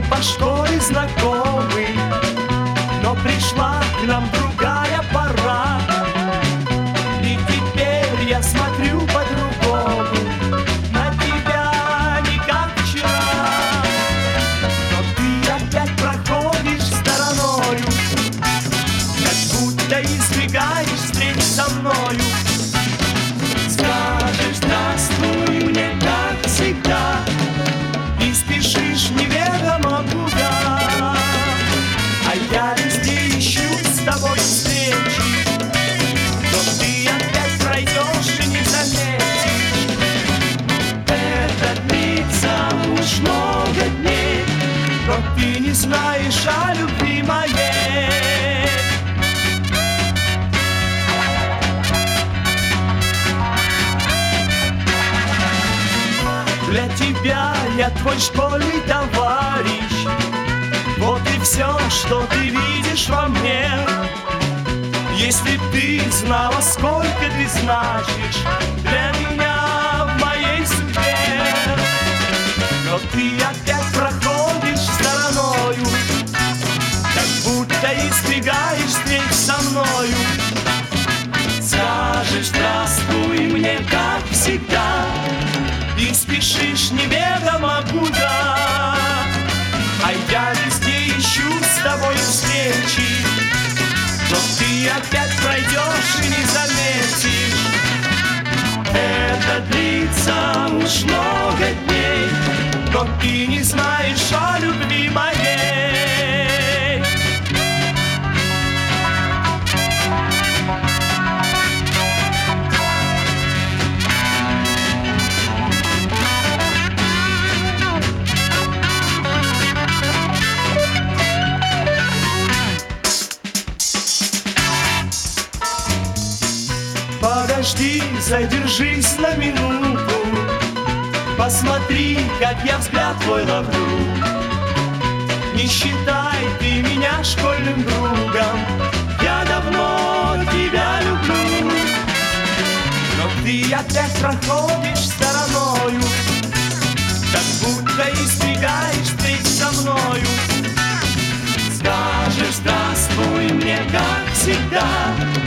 по школе знакомы, но пришла к нам другая пора. И теперь я смотрю по-другому на тебя, не как вчера. Но ты опять проходишь стороною, как будто избегаешь встреч со мною. Скажешь здравствуй мне, как всегда, и спешишь неведомо куда. А я везде ищу с тобой встречи, но ты опять пройдешь и не заметишь. Это длится уж много дней, но ты не знаешь о любви моей. Для тебя я твой школьный товарищ, вот и все, что ты видишь во мне. Если ты знала, сколько ты значишь для меня в моей судьбе. Но ты опять проходишь стороною, как будто избегаешь встреч со мною. Скажешь здравствуй мне, как всегда, и спешишь неведомо куда. А я везде ищу с тобой встречи, но ты опять пройдешь и не заметишь. Это длится уж много дней, но ты не знаешь о любви моей. Подожди, задержись на минуту, посмотри, как я взгляд твой ловлю. Не считай ты меня школьным другом, я давно тебя люблю. Но ты опять проходишь стороною, как будто избегаешь встреч со мною. Скажешь здравствуй мне, как всегда,